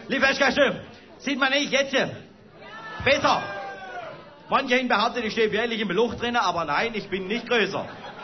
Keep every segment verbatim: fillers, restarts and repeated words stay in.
Liebe Gäste, sieht man nicht jetzt? Besser. Manche behaupten, ich stehe wirklich im Luft drin, aber nein, ich bin nicht größer.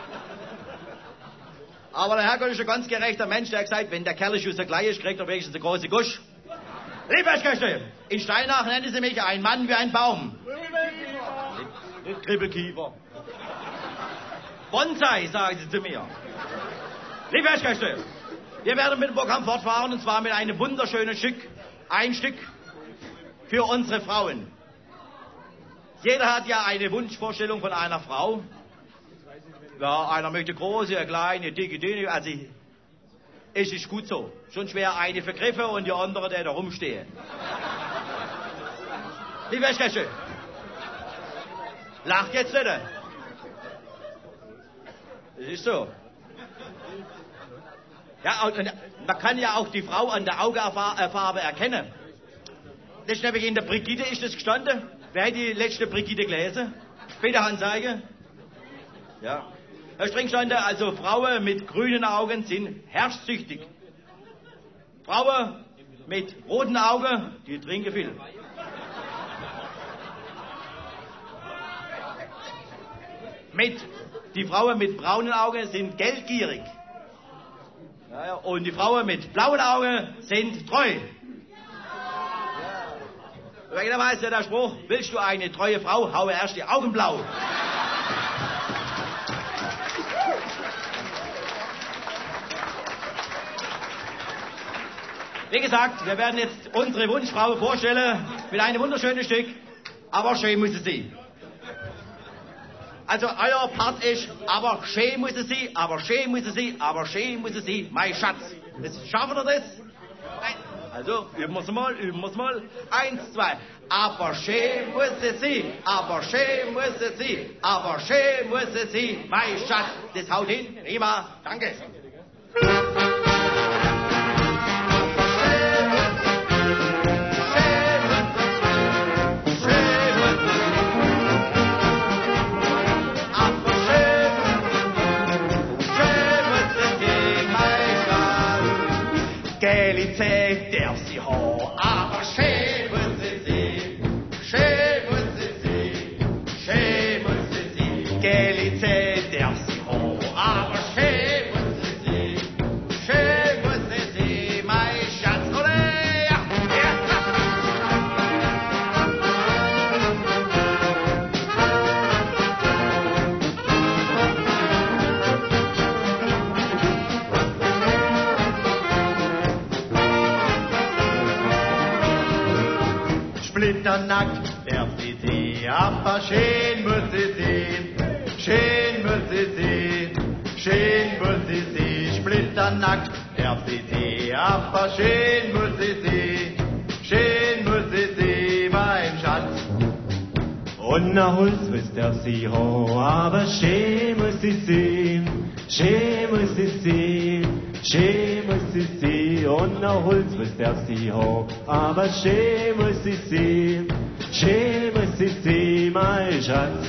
Aber der Herrgott ist ein ganz gerechter Mensch, der hat gesagt, wenn der Kerl schon so gleich ist, kriegt er wenigstens eine große Gusch. Liebe Gäste, in Steinach nennen sie mich ein Mann wie ein Baum. Nicht, nicht Kribbelkiefer. Bonsai, sagen sie zu mir. Liebe Gäste, wir werden mit dem Programm fortfahren, und zwar mit einem wunderschönen Stück, ein Stück für unsere Frauen. Jeder hat ja eine Wunschvorstellung von einer Frau. Ja, einer möchte große, kleine, dicke, dünne, also es ist gut so. Schon schwer eine vergriffen und die andere, der da rumsteht. Liebe Gäste, lacht jetzt nicht. Das ist so. Ja, und man kann ja auch die Frau an der Augenfarbe erkennen. Das ist nämlich in der Brigitte ist das gestanden. Wer hat die letzte Brigitte gelesen? Bitte Hand zeigen. Ja. Da ist drin gestanden, also Frauen mit grünen Augen sind herrschsüchtig. Frauen mit roten Augen, die trinken viel. Mit, die Frauen mit braunen Augen sind geldgierig. Ja, ja. Und die Frauen mit blauen Augen sind treu. Da weiß ja der Spruch, willst du eine treue Frau, haue erst die Augen blau. Wie gesagt, wir werden jetzt unsere Wunschfrau vorstellen mit einem wunderschönen Stück, aber schön muss es sein. Also euer Part ist, aber schön muss es sein, aber schön muss es sein, aber schön muss es sein, mein Schatz. Das, schaffen wir das? Nein. Also, üben wir es mal, üben wir es mal. Eins, zwei. Aber schön muss es sein, aber schön muss es sein, aber schön muss es sein, mein Schatz. Das haut hin, prima, danke. Gelizeit darf sie haben, aber schön muss sie sein, schön muss sie sein, schön muss sie sein. Gelizeit darf sie haben, aber schön muss sie sein, schön muss sie sein, mein Schatz, oder? Ja, Splitternackt darf sie sein, aber schön muss sie sein, schön muss sie sein, schön muss sie sein. Splitternackt darf sie sein, aber schön muss sie sein, schön muss sie sein, mein Schatz. Und nach Holzwist darf sie haben, aber schön muss sie sein, schön muss sie sein. Schön muss sie sein, und nach Holzwist darf sie haben, aber schön muss sie sein, schön muss sie sein, mein Schatz.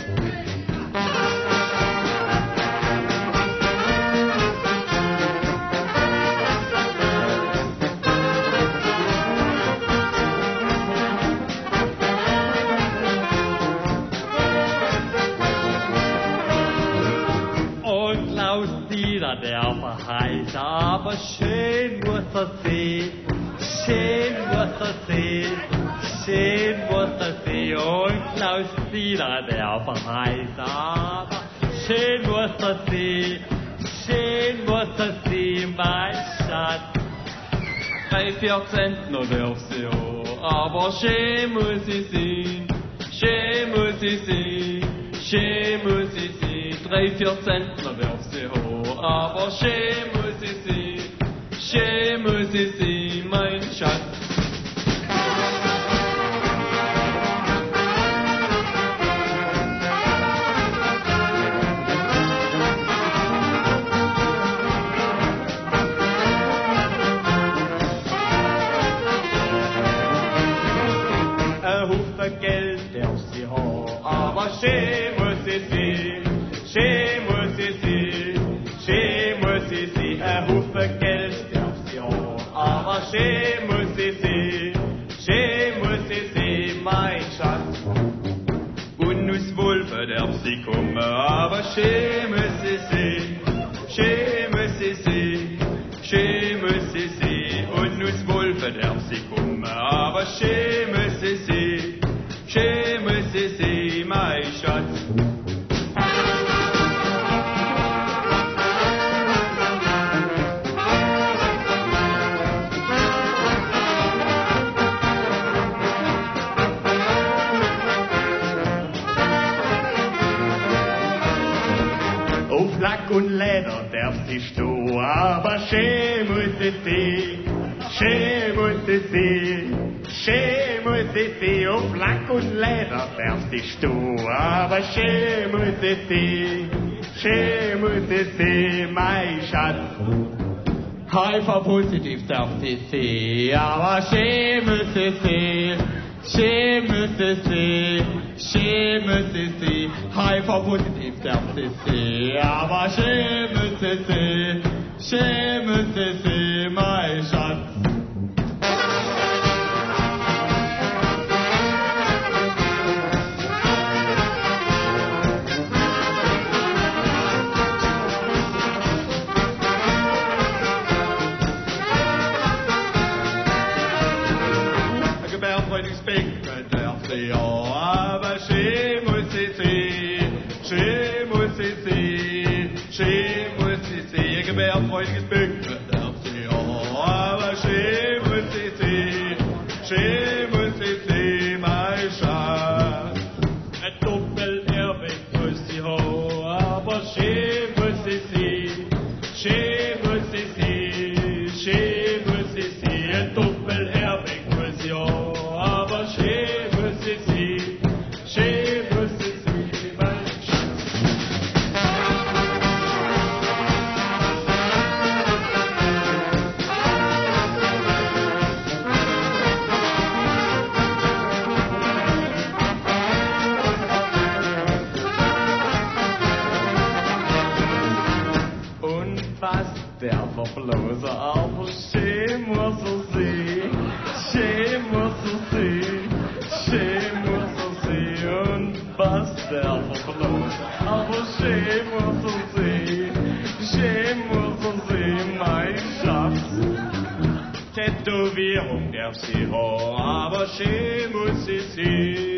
Und Klaus Dieter, der verheißt, aber schön muss er sein, schön muss er sein, schön muss er sein. Und Klaus Dieter, der verheißt, aber schön muss er sein, schön muss er sein, mein Schatz. Drei, vier Zentner darf sie haben, aber schön muss sie sein, schön muss sie sein, schön muss sie sein. Drei, vier Zentner darf sie haben, aber schön muss sie sein, schön muss sie sein, mein Schatz. Ein Haufen Geld darf sie haben, aber schön muss sie sein, schön muss sie sein, schön muss sie sein. Ein Haufen Geld darf sie haben, aber schön muss sie sein, darf sie kommen, aber schön müsse sie, schön müsse sie, mein Schatz. Auf Lack und Leder darf sie stehen, aber schön muss es sein, schön muss es sein, schön muss es sein. Auf Lack und Leder darf sie stehen, aber schön muss es sein, schön muss es sein, mein Schatz. H I V-positiv darf sie sein, aber schön muss es sein. Schön muss es sein, schön muss es sein. H I V-positiv darf sie sein, aber schön muss es sein, schön muss es sein, mein Schatz. Ja, aber schön muss sie sein, schön muss sie sein, schön muss sie sein. Gebärfreudiges Bücke darf sie ja, aber schön muss sie sein, schön muss sie sein, mein Schatz. Ein Doppel-Airbag muss sie haben, aber schön muss sie sein, schön muss sie sein, schön muss sie sein. Ein Doppel-Airbag muss sie haben, aber schön. Der Verblose, aber schön muss er sein, schön muss er sein, schön muss er sein. Und was der Verblose, aber schön muss er sein, schön muss er sein, mein Schatz. Tätowierung darf sie haben, aber schön muss sie sein.